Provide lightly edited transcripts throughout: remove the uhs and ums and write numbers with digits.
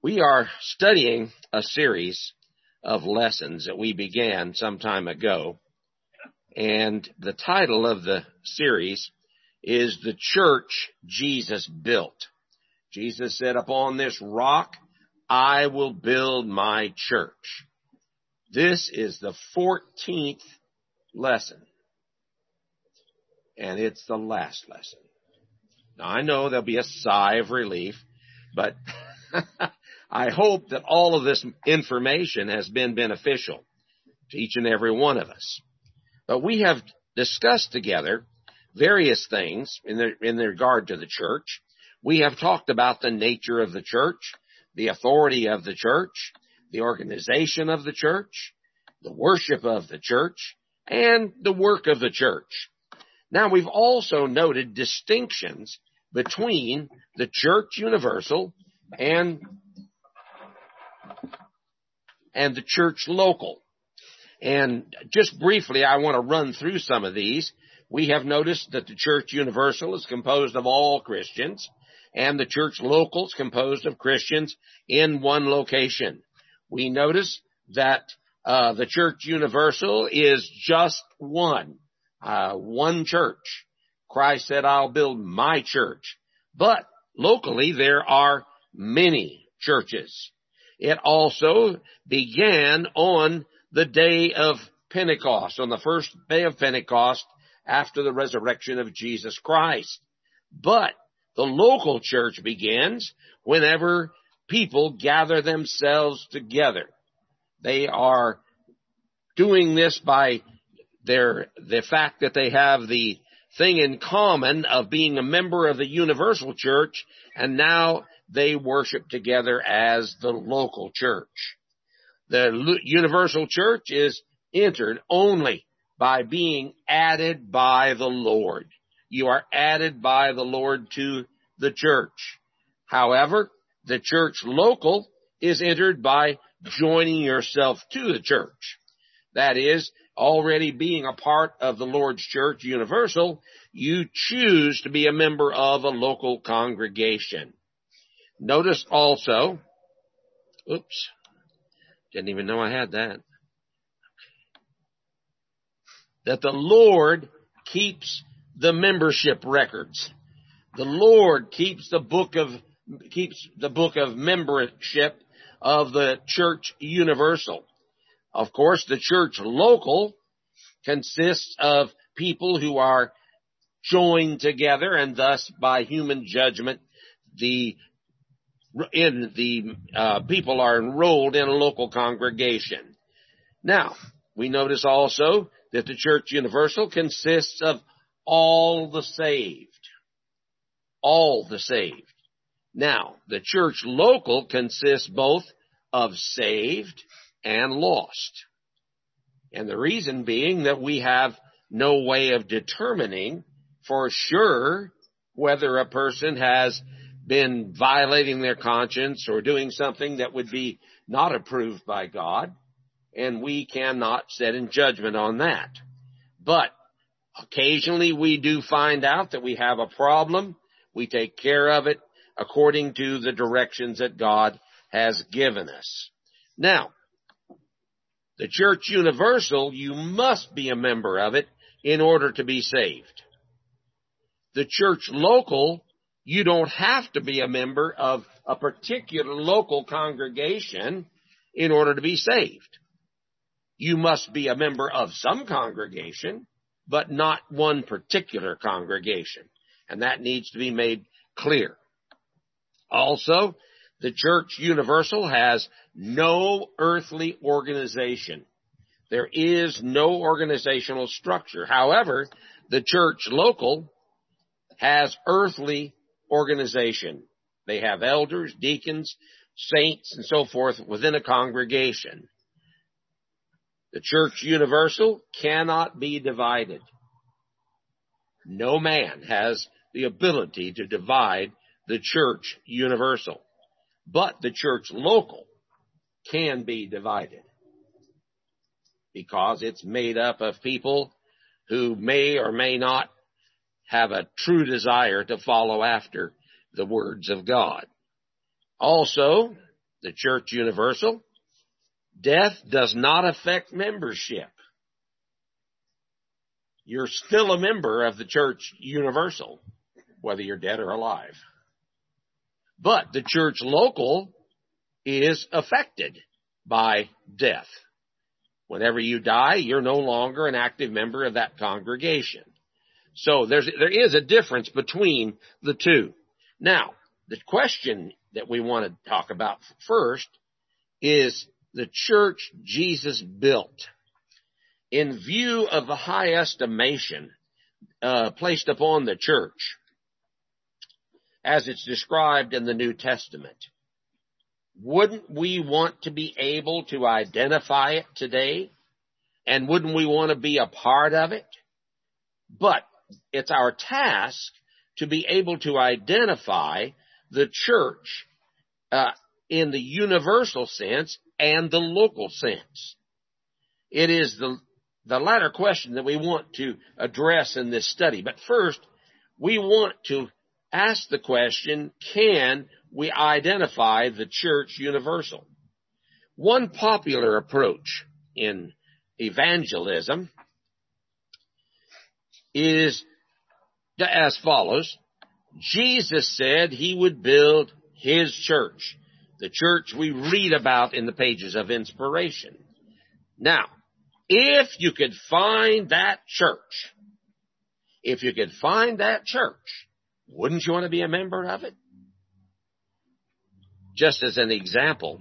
We are studying a series of lessons that we began some time ago, and the title of the series is The Church Jesus Built. Jesus said, "Upon this rock I will build my church." This is the 14th lesson, and it's the last lesson. Now, I know there'll be a sigh of relief, but I hope that all of this information has been beneficial to each and every one of us. But we have discussed together various things in regard to the church. We have talked about the nature of the church, the authority of the church, the organization of the church, the worship of the church, and the work of the church. Now, we've also noted distinctions between the church universal and the church local. And just briefly, I want to run through some of these. We have noticed that the church universal is composed of all Christians, and the church local is composed of Christians in one location. We notice that the church universal is just one church. Christ said, "I'll build my church." But locally, there are many churches. It also began on the day of Pentecost, on the first day of Pentecost after the resurrection of Jesus Christ. But the local church begins whenever people gather themselves together. They are doing this by the fact that they have the thing in common of being a member of the universal church, and now they worship together as the local church. The universal church is entered only by being added by the Lord. You are added by the Lord to the church. However, the church local is entered by joining yourself to the church. That is, already being a part of the Lord's church universal, you choose to be a member of a local congregation. Notice also, didn't even know I had that the Lord keeps the membership records. The Lord keeps the book of membership of the church universal. Of course, the church local consists of people who are joined together, and thus by human judgment, people are enrolled in a local congregation. Now, we notice also that the church universal consists of all the saved. All the saved. Now, the church local consists both of saved and lost. And the reason being that we have no way of determining for sure whether a person has been violating their conscience or doing something that would be not approved by God, and we cannot set in judgment on that. But occasionally we do find out that we have a problem. We take care of it according to the directions that God has given us. Now, the church universal, you must be a member of it in order to be saved. The church local, you don't have to be a member of a particular local congregation in order to be saved. You must be a member of some congregation, but not one particular congregation. And that needs to be made clear. Also, the church universal has no earthly organization. There is no organizational structure. However, the church local has earthly organization. They have elders, deacons, saints, and so forth within a congregation. The church universal cannot be divided. No man has the ability to divide the church universal. But the church local can be divided because it's made up of people who may or may not have a true desire to follow after the words of God. Also, the Church Universal, death does not affect membership. You're still a member of the Church Universal, whether you're dead or alive. But the Church Local is affected by death. Whenever you die, you're no longer an active member of that congregation. So there is a difference between the two. Now, the question that we want to talk about first is the church Jesus built. In view of the high estimation placed upon the church, as it's described in the New Testament, wouldn't we want to be able to identify it today? And wouldn't we want to be a part of it? But it's our task to be able to identify the church in the universal sense and the local sense. It is the latter question that we want to address in this study. But first, we want to ask the question, can we identify the church universal? One popular approach in evangelism is as follows. Jesus said he would build his church, the church we read about in the pages of inspiration. Now, if you could find that church, wouldn't you want to be a member of it? Just as an example,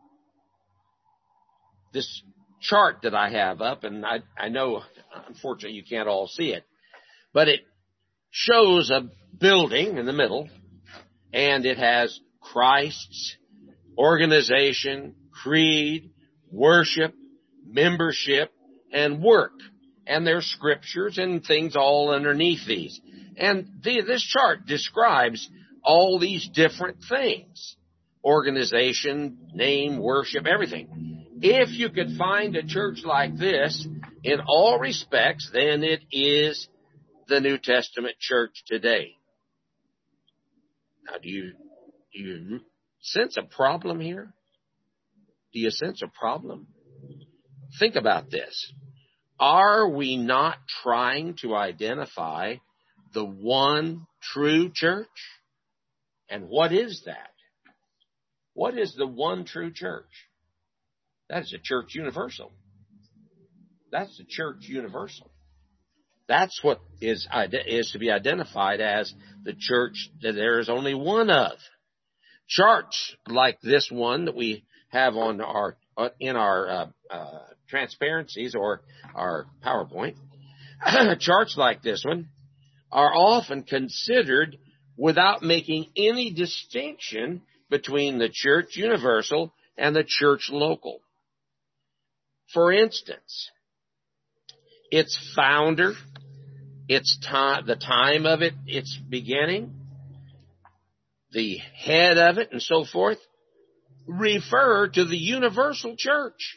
this chart that I have up, and I know, unfortunately, you can't all see it, but it shows a building in the middle, and it has Christ's organization, creed, worship, membership, and work. And there's scriptures and things all underneath these. And this chart describes all these different things. Organization, name, worship, everything. If you could find a church like this in all respects, then it is the New Testament church today. Now, do you sense a problem here? Do you sense a problem? Think about this. Are we not trying to identify the one true church? And what is that? What is the one true church? That is the church universal. That's the church universal. That's what is to be identified as the church that there is only one of. Charts like this one that we have on in our transparencies or our PowerPoint, charts like this one are often considered without making any distinction between the church universal and the church local. For instance, its founder, the time of it, its beginning, the head of it, and so forth, refer to the universal church.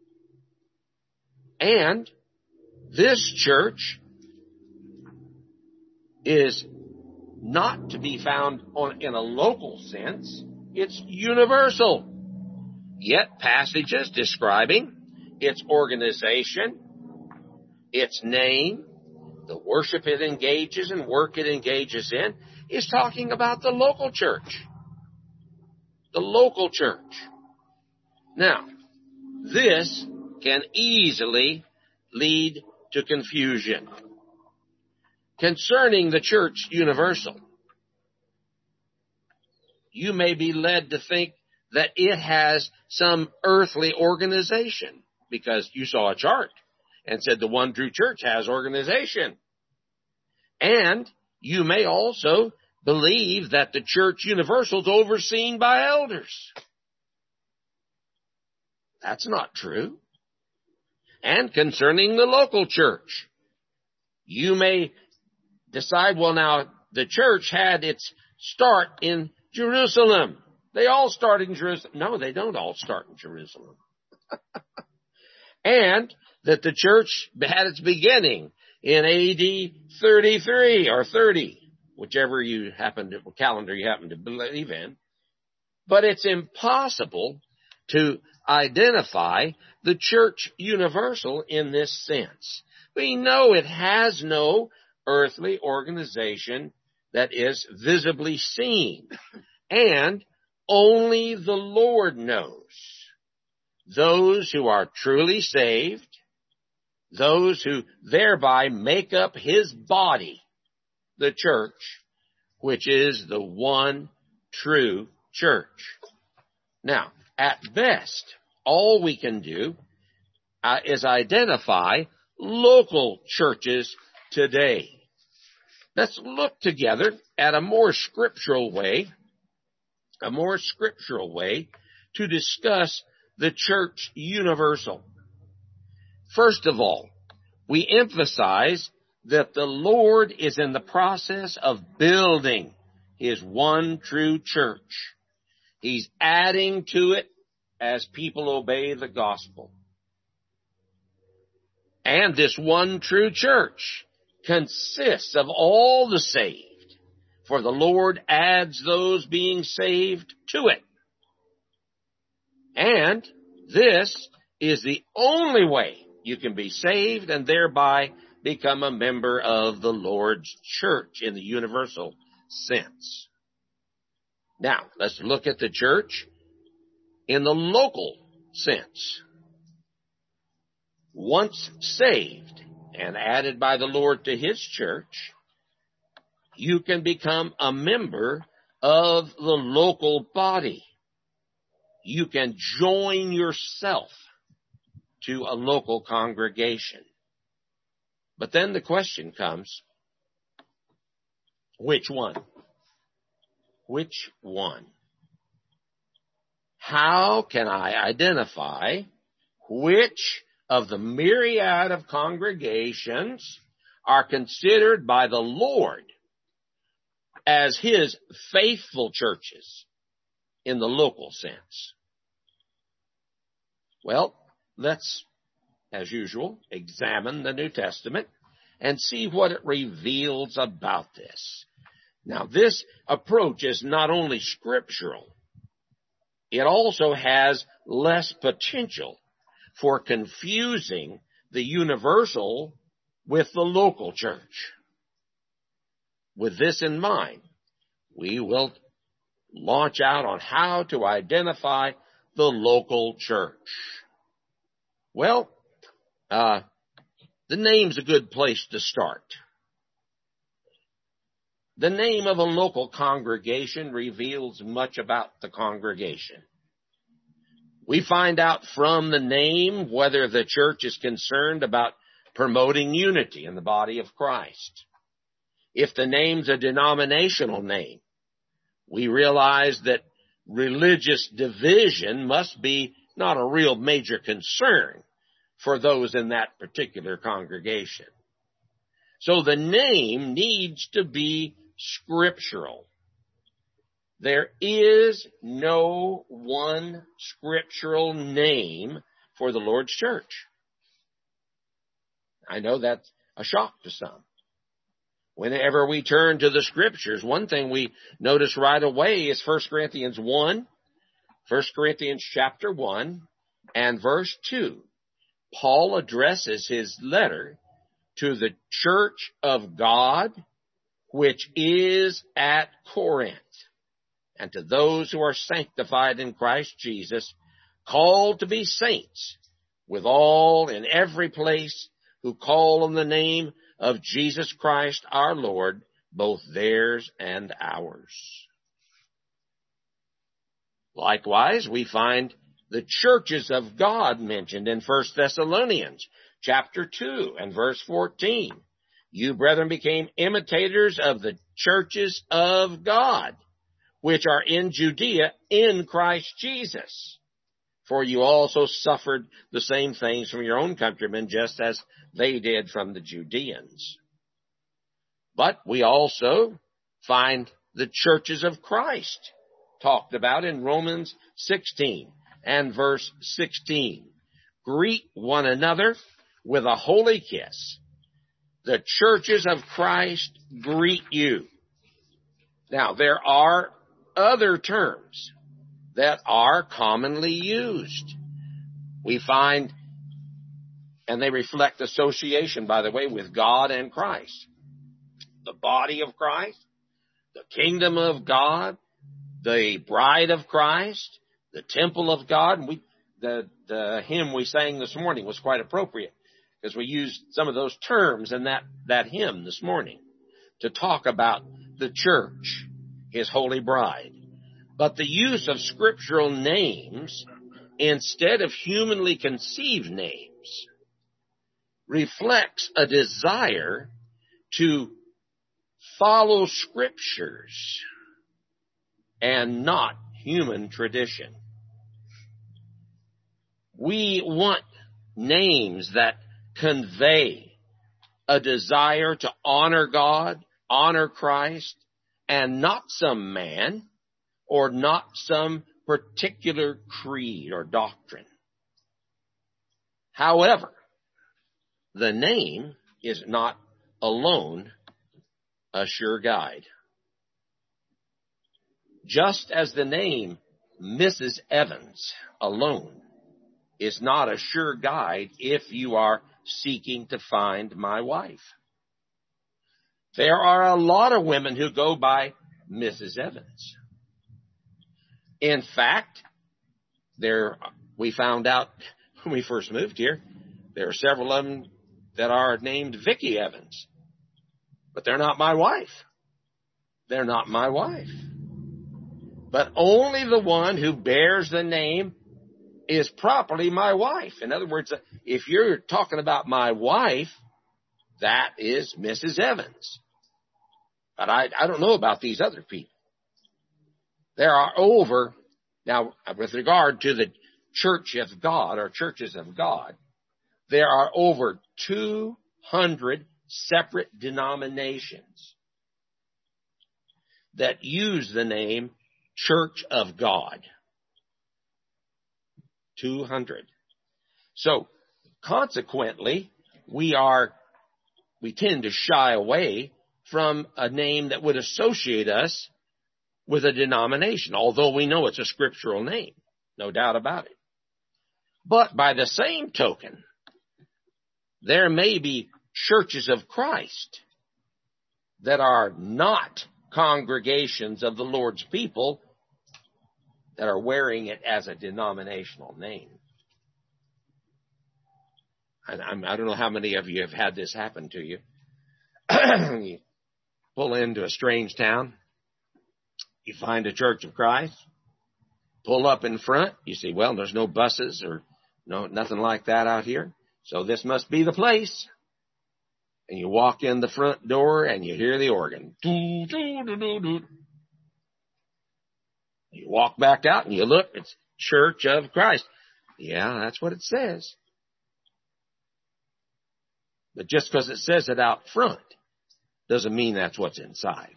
And this church is not to be found in a local sense. It's universal. Yet passages describing its organization, its name, the worship it engages and work it engages in, is talking about the local church. The local church. Now, this can easily lead to confusion concerning the church universal. You may be led to think that it has some earthly organization because you saw a chart and said the one true church has organization. And you may also believe that the church universal is overseen by elders. That's not true. And concerning the local church, you may decide, well, now, the church had its start in Jerusalem. They all start in Jerusalem. No, they don't all start in Jerusalem. And that the church had its beginning in AD 33 or 30, whichever calendar you happen to believe in. But it's impossible to identify the church universal in this sense. We know it has no earthly organization that is visibly seen, and only the Lord knows those who are truly saved, those who thereby make up His body, the church, which is the one true church. Now, at best, all we can do is identify local churches today. Let's look together at a more scriptural way to discuss the church universal. First of all, we emphasize that the Lord is in the process of building His one true church. He's adding to it as people obey the gospel. And this one true church consists of all the saved, for the Lord adds those being saved to it. And this is the only way you can be saved and thereby become a member of the Lord's church in the universal sense. Now, let's look at the church in the local sense. Once saved and added by the Lord to His church, you can become a member of the local body. You can join yourself to a local congregation. But then the question comes, which one? Which one? How can I identify which of the myriad of congregations are considered by the Lord as His faithful churches in the local sense? Well, let's, as usual, examine the New Testament and see what it reveals about this. Now, this approach is not only scriptural, it also has less potential for confusing the universal with the local church. With this in mind, we will launch out on how to identify the local church. Well, the name's a good place to start. The name of a local congregation reveals much about the congregation. We find out from the name whether the church is concerned about promoting unity in the body of Christ. If the name's a denominational name, we realize that religious division must be not a real major concern for those in that particular congregation. So the name needs to be scriptural. There is no one scriptural name for the Lord's church. I know that's a shock to some. Whenever we turn to the scriptures, one thing we notice right away is 1 Corinthians 1, 1 Corinthians chapter 1 and verse 2. Paul addresses his letter to the church of God, which is at Corinth, and to those who are sanctified in Christ Jesus, called to be saints, with all in every place who call on the name of Jesus Christ our Lord, both theirs and ours. Likewise, we find the churches of God mentioned in 1 Thessalonians chapter 2 and verse 14. You, brethren, became imitators of the churches of God, which are in Judea in Christ Jesus. For you also suffered the same things from your own countrymen, just as they did from the Judeans. But we also find the churches of Christ talked about in Romans 16 and verse 16. Greet one another with a holy kiss. The churches of Christ greet you. Now, there are other terms that are commonly used. We find, and they reflect association, by the way, with God and Christ. The body of Christ, the kingdom of God, the bride of Christ, the temple of God. And the hymn we sang this morning was quite appropriate because we used some of those terms in that hymn this morning to talk about the church, his holy bride. But the use of scriptural names instead of humanly conceived names reflects a desire to follow scriptures and not human tradition. We want names that convey a desire to honor God, honor Christ, and not some man or not some particular creed or doctrine. However, the name is not alone a sure guide. Just as the name Mrs. Evans alone is not a sure guide if you are seeking to find my wife. There are a lot of women who go by Mrs. Evans. In fact, we found out when we first moved here, there are several of them that are named Vicki Evans. But they're not my wife. They're not my wife. But only the one who bears the name is properly my wife. In other words, if you're talking about my wife, that is Mrs. Evans. But I don't know about these other people. There are now with regard to the Church of God or churches of God, there are over 200 separate denominations that use the name Church of God. 200. So, consequently, we tend to shy away from a name that would associate us with a denomination, although we know it's a scriptural name, no doubt about it. But by the same token, there may be churches of Christ that are not congregations of the Lord's people that are wearing it as a denominational name. I don't know how many of you have had this happen to you. You pull into a strange town, you find a Church of Christ, pull up in front, you see, well, there's no buses or nothing like that out here, so this must be the place. And you walk in the front door and you hear the organ. You walk back out and you look, it's Church of Christ. Yeah, that's what it says. But just because it says it out front doesn't mean that's what's inside.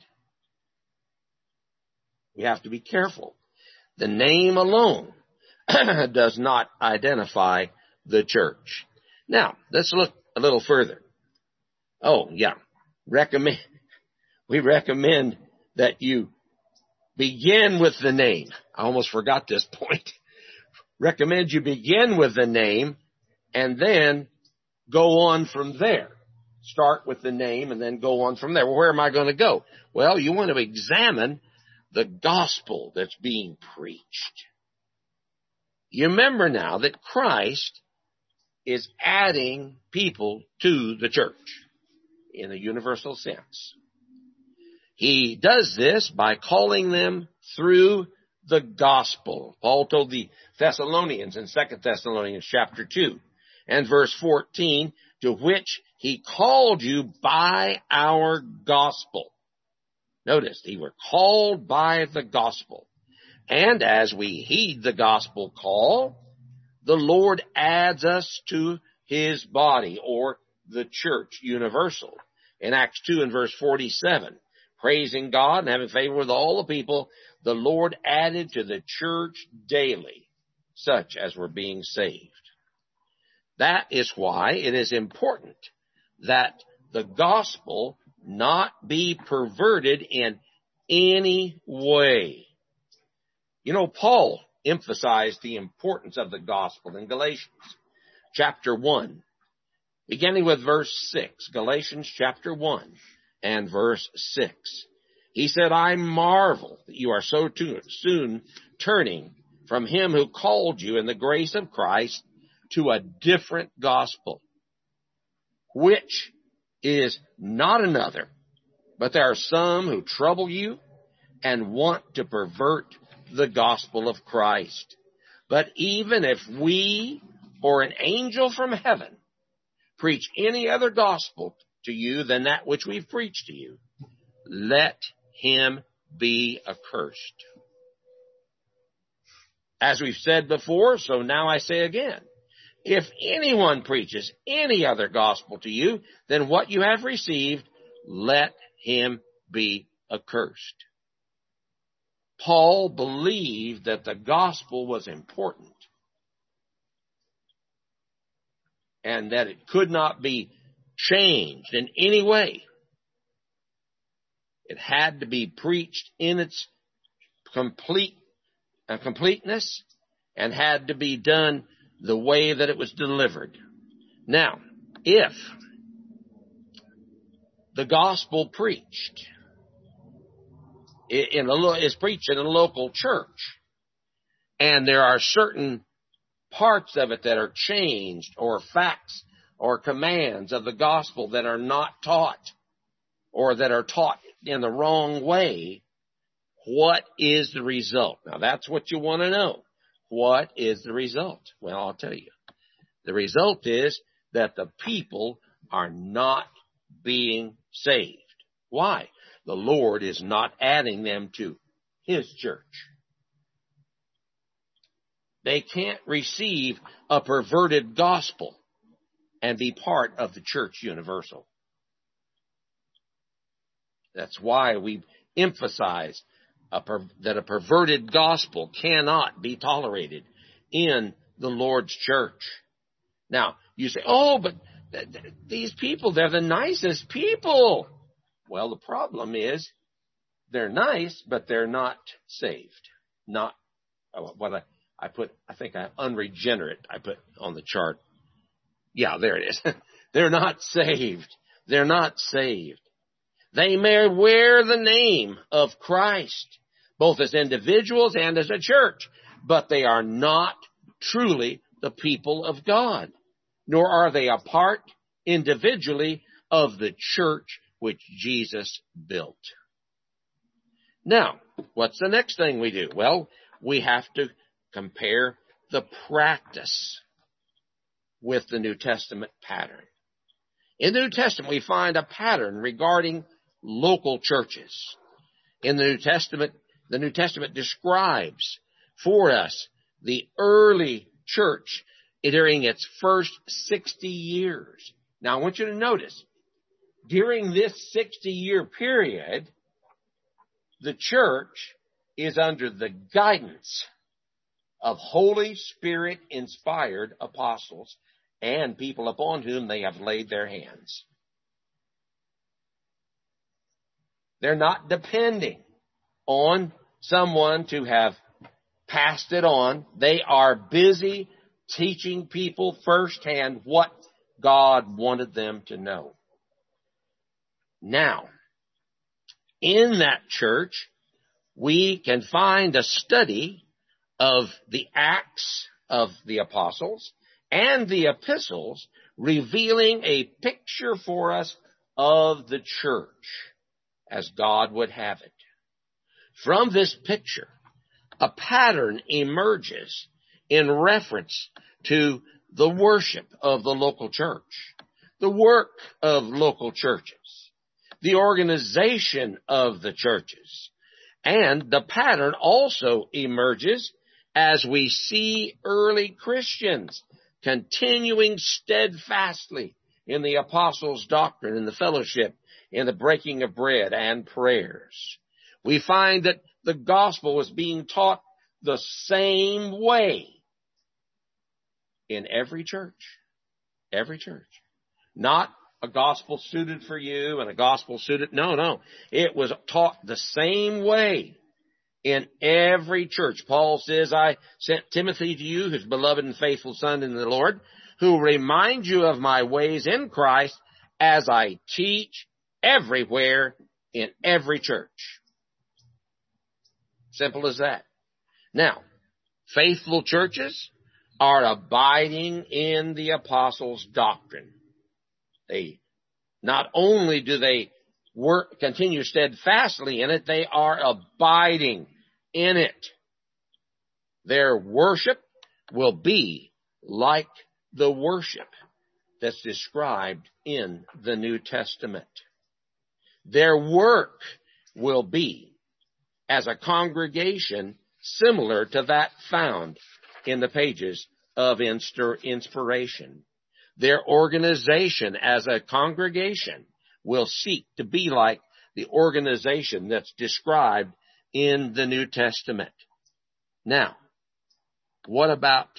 We have to be careful. The name alone does not identify the church. Now, let's look a little further. Oh, yeah. We recommend that you begin with the name. I almost forgot this point. Recommend you begin with the name and then go on from there. Start with the name and then go on from there. Well, where am I going to go? Well, you want to examine the gospel that's being preached. You remember now that Christ is adding people to the church in a universal sense. He does this by calling them through the gospel. Paul told the Thessalonians in 2 Thessalonians chapter 2 and verse 14, to which he called you by our gospel. Notice, he were called by the gospel. And as we heed the gospel call, the Lord adds us to his body, or the church universal. In Acts 2 and verse 47, praising God and having favor with all the people, the Lord added to the church daily such as were being saved. That is why it is important that the gospel not be perverted in any way. You know, Paul emphasized the importance of the gospel in Galatians chapter 1, beginning with verse 6, Galatians chapter 1 and verse 6. He said, I marvel that you are so soon turning from him who called you in the grace of Christ to a different gospel, which is not another, but there are some who trouble you and want to pervert the gospel of Christ. But even if we or an angel from heaven preach any other gospel to you than that which we've preached to you, let him be accursed. As we've said before, so now I say again, if anyone preaches any other gospel to you than what you have received, let him be accursed. Paul believed that the gospel was important and that it could not be changed in any way. It had to be preached in its completeness and had to be done the way that it was delivered. Now, if the gospel preached is preached in a local church, and there are certain parts of it that are changed, or facts or commands of the gospel that are not taught, or that are taught in the wrong way, what is the result? Now, that's what you want to know. What is the result? Well, I'll tell you. The result is that the people are not being saved. Why? The Lord is not adding them to his church. They can't receive a perverted gospel and be part of the church universal. That's why we emphasize that a perverted gospel cannot be tolerated in the Lord's church. Now, you say, oh, but these people, they're the nicest people. Well, the problem is they're nice, but they're not saved. Not what I put, I think unregenerate, I put on the chart. Yeah, there it is. They're not saved. They're not saved. They may wear the name of Christ, both as individuals and as a church, but they are not truly the people of God, nor are they a part individually of the church which Jesus built. Now, what's the next thing we do? Well, we have to compare the practice with the New Testament pattern. In the New Testament, we find a pattern regarding local churches. In the New Testament describes for us the early church during its first 60 years. Now, I want you to notice, during this 60-year period, the church is under the guidance of Holy Spirit-inspired apostles and people upon whom they have laid their hands. They're not depending on someone to have passed it on. They are busy teaching people firsthand what God wanted them to know. Now, in that church, we can find a study of the Acts of the Apostles and the epistles, revealing a picture for us of the church as God would have it. From this picture, a pattern emerges in reference to the worship of the local church, the work of local churches, the organization of the churches, and the pattern also emerges as we see early Christians continuing steadfastly in the apostles' doctrine, in the fellowship, in the breaking of bread and prayers. We find that the gospel was being taught the same way in every church. Every church. Not a gospel suited for you and a gospel suited. No. It was taught the same way in every church. Paul says, I sent Timothy to you, his beloved and faithful son in the Lord, who remind you of my ways in Christ as I teach everywhere in every church. Simple as that. Now, faithful churches are abiding in the apostles' doctrine. They not only do they continue steadfastly in it, they are abiding in it. Their worship will be like the worship that's described in the New Testament. Their work will be, as a congregation, similar to that found in the pages of Inspiration. Their organization as a congregation will seek to be like the organization that's described in the New Testament. Now, what about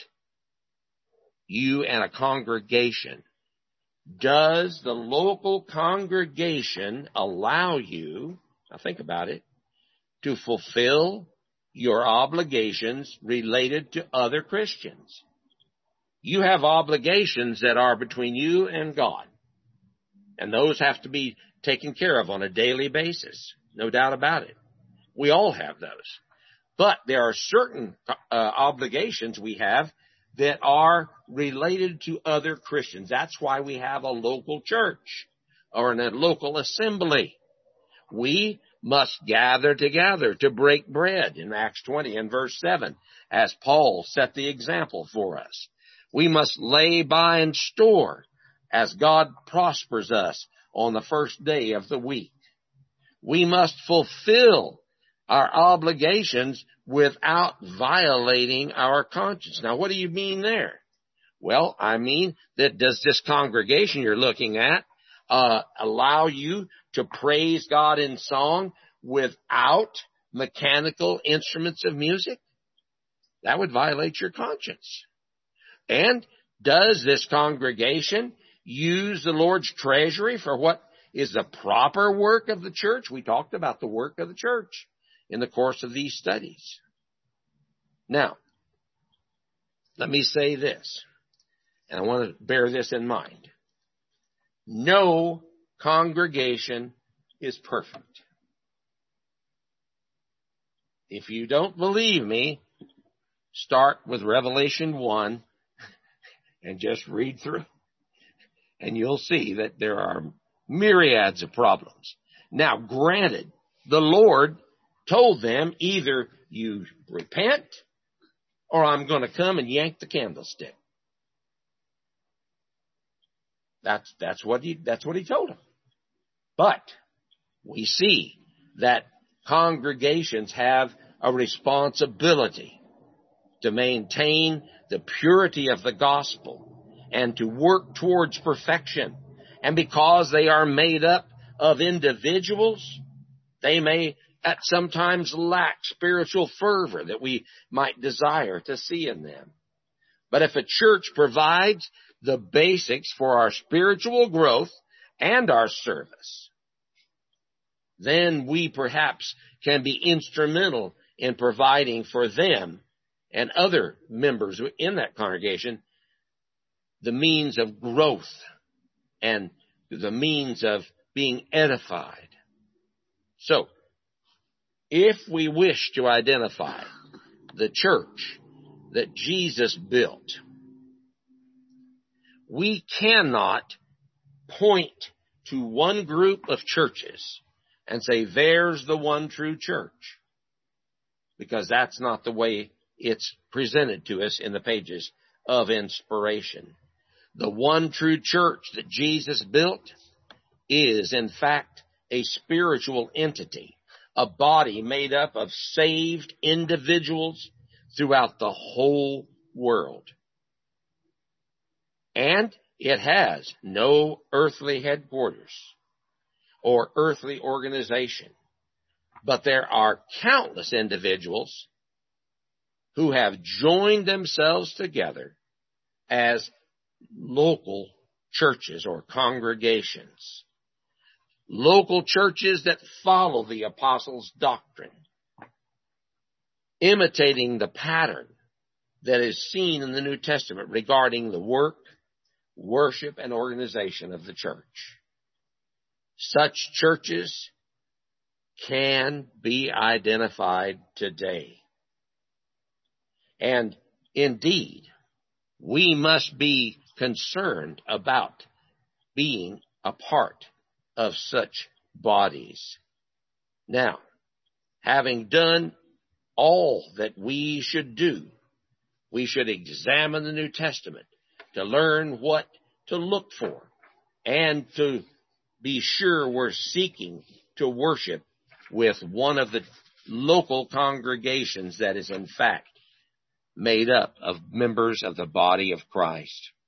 you and a congregation? Does the local congregation allow you, now think about it, to fulfill your obligations related to other Christians? You have obligations that are between you and God, and those have to be taken care of on a daily basis. No doubt about it. We all have those. But there are certain obligations we have that are related to other Christians. That's why we have a local church or a local assembly. We must gather together to break bread in Acts 20 and verse 7, as Paul set the example for us. We must lay by and store as God prospers us on the first day of the week. We must fulfill our obligations without violating our conscience. Now, what do you mean there? Well, I mean that does this congregation you're looking at allow you to praise God in song without mechanical instruments of music? That would violate your conscience. And does this congregation use the Lord's treasury for what is the proper work of the church? We talked about the work of the church in the course of these studies. Now, let me say this, and I want to bear this in mind. No congregation is perfect. If you don't believe me, start with Revelation 1 and just read through, and you'll see that there are myriads of problems. Now, granted, the Lord told them, either you repent or I'm going to come and yank the candlestick. That's what he told them. But we see that congregations have a responsibility to maintain the purity of the gospel and to work towards perfection. And because they are made up of individuals, they may at sometimes lack spiritual fervor that we might desire to see in them. But if a church provides the basics for our spiritual growth and our service, then we perhaps can be instrumental in providing for them and other members in that congregation the means of growth and the means of being edified. So, if we wish to identify the church that Jesus built, we cannot point to one group of churches and say, there's the one true church, because that's not the way it's presented to us in the pages of Inspiration. The one true church that Jesus built is, in fact, a spiritual entity, a body made up of saved individuals throughout the whole world. And it has no earthly headquarters or earthly organization. But there are countless individuals who have joined themselves together as local churches or congregations. Local churches that follow the apostles' doctrine. imitating the pattern that is seen in the New Testament regarding the work, worship, and organization of the church. Such churches can be identified today. And indeed, we must be concerned about being a part of such bodies. Now, having done all that we should do, we should examine the New Testament to learn what to look for and to be sure we're seeking to worship with one of the local congregations that is in fact made up of members of the body of Christ.